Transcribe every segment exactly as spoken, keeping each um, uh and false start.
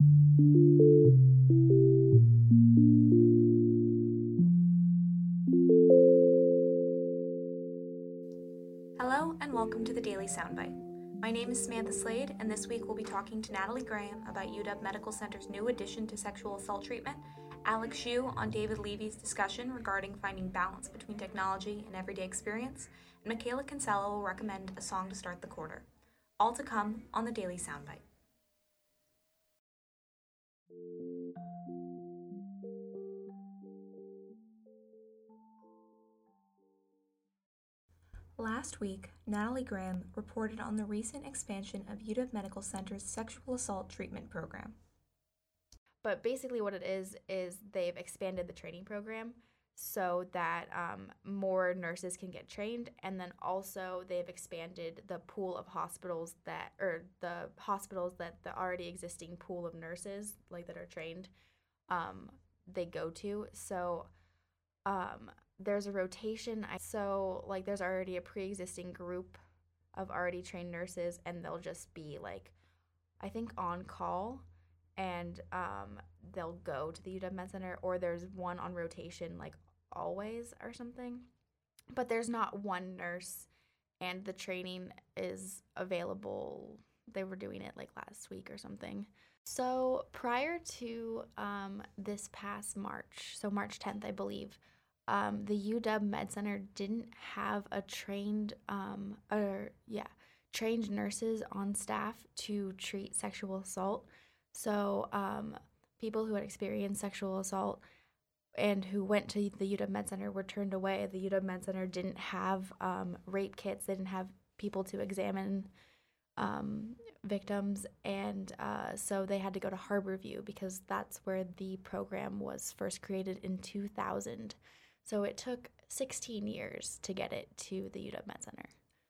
Hello and welcome to the Daily Soundbite. My name is Samantha Slade, and this week we'll be talking to Natalie Graham about U W Medical Center's new addition to sexual assault treatment, Alex Xu on David Levy's discussion regarding finding balance between technology and everyday experience, and Michaela Kinsella will recommend a song to start the quarter. All to come on the Daily Soundbite. Last week, Natalie Graham reported on the recent expansion of U W Medical Center's sexual assault treatment program. But basically what it is, is they've expanded the training program so that um, more nurses can get trained. And then also they've expanded the pool of hospitals that, or the hospitals that the already existing pool of nurses, like that are trained, um, they go to. So um, there's a rotation. So like there's already a pre-existing group of already trained nurses, and they'll just be like, I think on call, and um, they'll go to the U W Med Center, or there's one on rotation like always or something. But there's not one nurse, and the training is available. They were doing it like last week or something. So prior to um, this past March, so March tenth, I believe, um, the U W Med Center didn't have a trained, um, or yeah, trained nurses on staff to treat sexual assault. So um, people who had experienced sexual assault and who went to the U W Med Center were turned away. The U W Med Center didn't have um, rape kits. They didn't have people to examine um, victims. And uh, so they had to go to Harborview because that's where the program was first created in two thousand. So it took sixteen years to get it to the U W Med Center.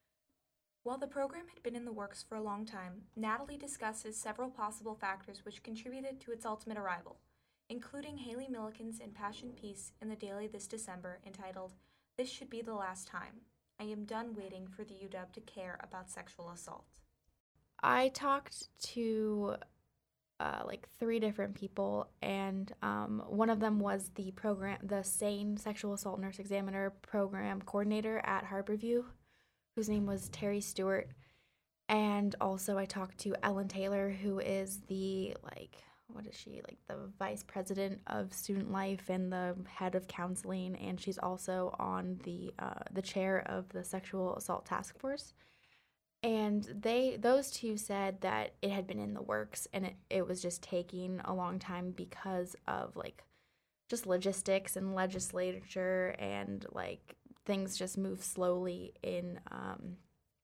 While the program had been in the works for a long time, Natalie discusses several possible factors which contributed to its ultimate arrival, including Haley Milliken's impassioned piece in the Daily this December entitled, "This Should Be the Last Time. I am done waiting for the U W to care about sexual assault." I talked to uh, like three different people, and um, one of them was the program, the SANE Sexual Assault Nurse Examiner Program Coordinator at Harborview, whose name was Terry Stewart. And also I talked to Ellen Taylor, who is the, like, what is she, like the vice president of student life and the head of counseling, and she's also on the uh, the chair of the sexual assault task force. And they, those two said that it had been in the works, and it, it was just taking a long time because of, like, just logistics and legislature, and, like, things just move slowly in um,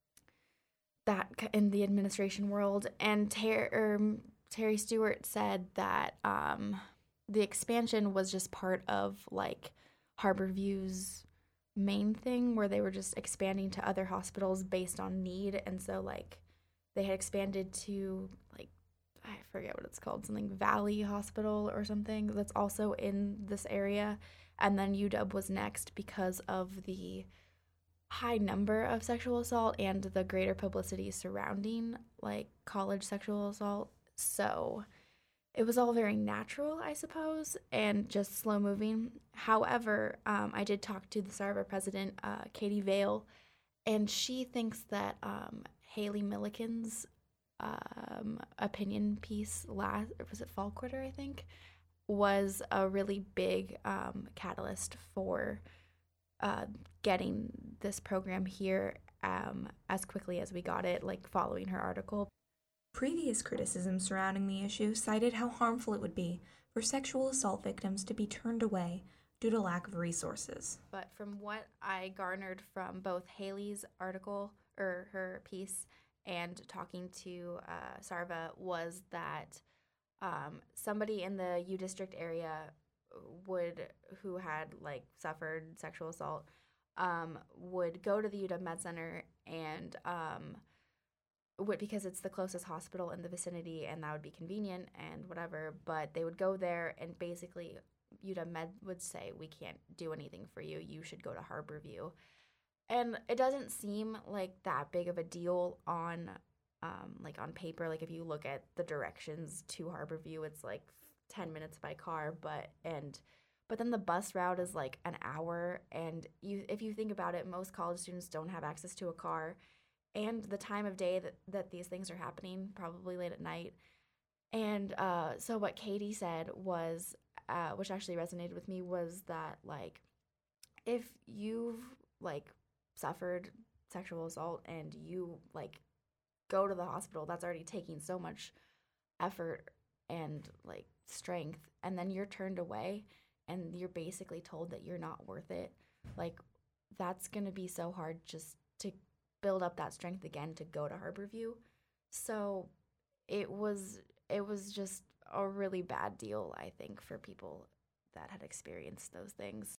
that in the administration world. And Ter- um, Terry Stewart said that um, the expansion was just part of like Harborview's main thing, where they were just expanding to other hospitals based on need. And so like they had expanded to like, I forget what it's called, something Valley Hospital or something that's also in this area. And then U W was next because of the high number of sexual assault and the greater publicity surrounding like college sexual assault. So it was all very natural, I suppose, and just slow moving. However, um, I did talk to the S A R V A president, uh, Katie Vale, and she thinks that um, Haley Milliken's um, opinion piece last, or was it Fall Quarter, I think, was a really big um, catalyst for uh, getting this program here um, as quickly as we got it, like following her article. Previous criticism surrounding the issue cited how harmful it would be for sexual assault victims to be turned away due to lack of resources. But from what I garnered from both Haley's article, or her piece, and talking to uh, S A R V A, was that um, somebody in the U District area would, who had like suffered sexual assault, um, would go to the U W Med Center and um, would, because it's the closest hospital in the vicinity, and that would be convenient and whatever, but they would go there and basically U W Med would say, we can't do anything for you, you should go to Harborview. And it doesn't seem like that big of a deal on um, like on paper, like if you look at the directions to Harborview, it's like ten minutes by car, but and but then the bus route is like an hour, and you if you think about it, most college students don't have access to a car, and the time of day that, that these things are happening, probably late at night. And uh, so what Katie said was, uh, which actually resonated with me, was that like if you've like suffered sexual assault and you like go to the hospital, that's already taking so much effort and like strength, and then you're turned away and you're basically told that you're not worth it. Like that's going to be so hard just to build up that strength again to go to Harborview. So it was it was just a really bad deal, I think, for people that had experienced those things.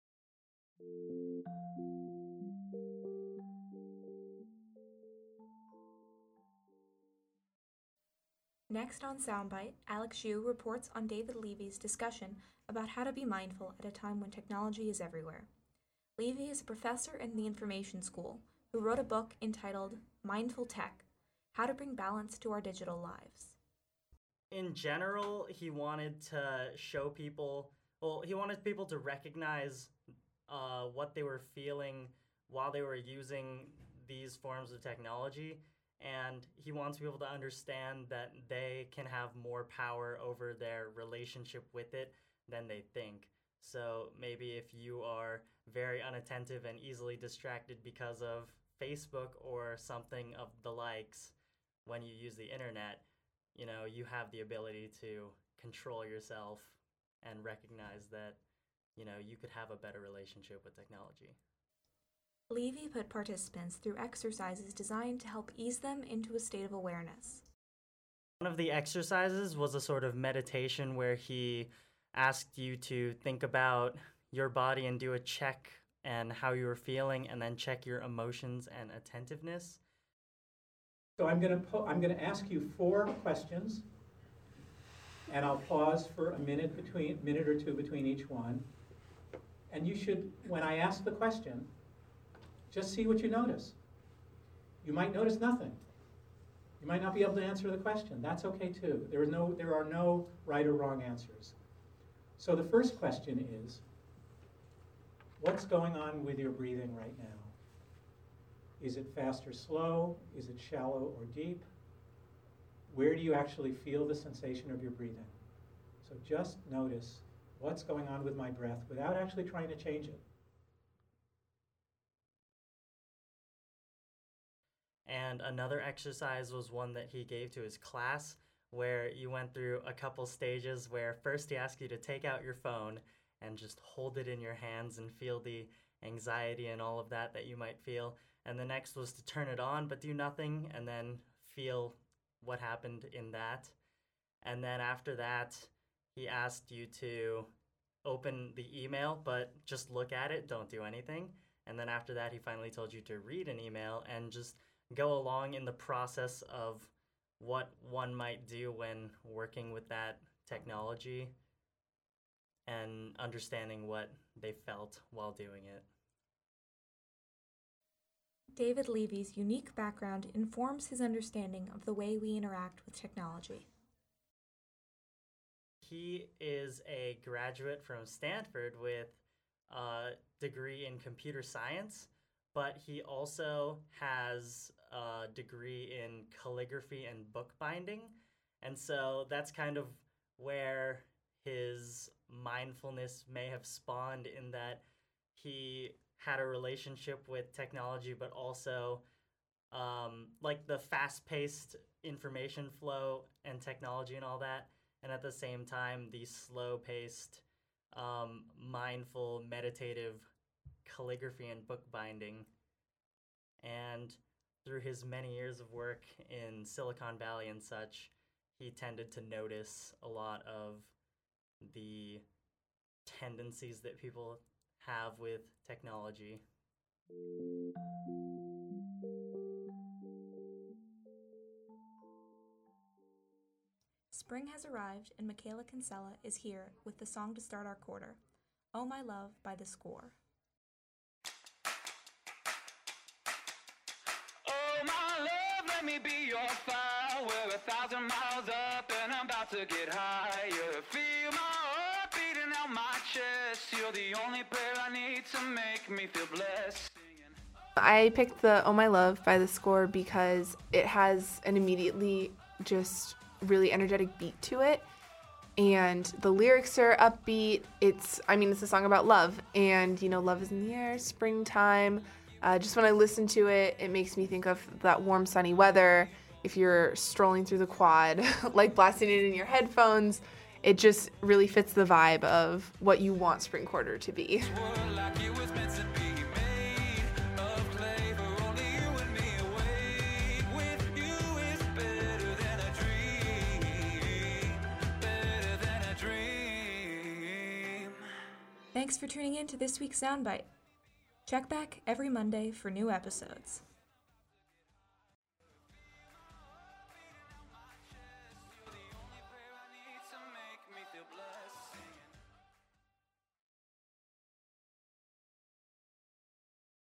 Next on Soundbite, Alex Xu reports on David Levy's discussion about how to be mindful at a time when technology is everywhere. Levy is a professor in the Information School who wrote a book entitled Mindful Tech: How to Bring Balance to Our Digital Lives. In general, he wanted to show people, well, he wanted people to recognize uh, what they were feeling while they were using these forms of technology. And he wants people to understand that they can have more power over their relationship with it than they think. So maybe if you are very unattentive and easily distracted because of Facebook or something of the likes when you use the internet, you know, you have the ability to control yourself and recognize that, you know, you could have a better relationship with technology. Levy put participants through exercises designed to help ease them into a state of awareness. One of the exercises was a sort of meditation where he asked you to think about your body and do a check and how you were feeling, and then check your emotions and attentiveness. So I'm going to po- I'm going to ask you four questions, and I'll pause for a minute between minute or two between each one. And you should, when I ask the question, just see what you notice. You might notice nothing. You might not be able to answer the question. That's okay too. There is no there are no right or wrong answers. So the first question is, what's going on with your breathing right now? Is it fast or slow? Is it shallow or deep? Where do you actually feel the sensation of your breathing? So just notice what's going on with my breath without actually trying to change it. And another exercise was one that he gave to his class, where you went through a couple stages where first he asked you to take out your phone and just hold it in your hands and feel the anxiety and all of that that you might feel. And the next was to turn it on but do nothing and then feel what happened in that. And then after that, he asked you to open the email but just look at it, don't do anything. And then after that, he finally told you to read an email and just go along in the process of what one might do when working with that technology and understanding what they felt while doing it. David Levy's unique background informs his understanding of the way we interact with technology. He is a graduate from Stanford with a degree in computer science, but he also has a degree in calligraphy and bookbinding. And so that's kind of where his mindfulness may have spawned, in that he had a relationship with technology, but also um, like the fast-paced information flow and technology and all that. And at the same time, the slow-paced, um, mindful, meditative calligraphy and bookbinding. And through his many years of work in Silicon Valley and such, he tended to notice a lot of the tendencies that people have with technology. Spring has arrived, and Michaela Kinsella is here with the song to start our quarter, Oh My Love by The Score. Oh, my love, let me be your fire. We're a thousand miles up and I'm about to get higher. Feel my heart beating out my chest. You're the only prayer I need to make me feel blessed. I picked the Oh My Love by The Score because it has an immediately just really energetic beat to it. And the lyrics are upbeat. It's, I mean, it's a song about love. And, you know, love is in the air, springtime. Uh, just when I listen to it, it makes me think of that warm, sunny weather. If you're strolling through the quad, like blasting it in your headphones, it just really fits the vibe of what you want Spring Quarter to be. Thanks for tuning in to this week's Soundbite. Check back every Monday for new episodes.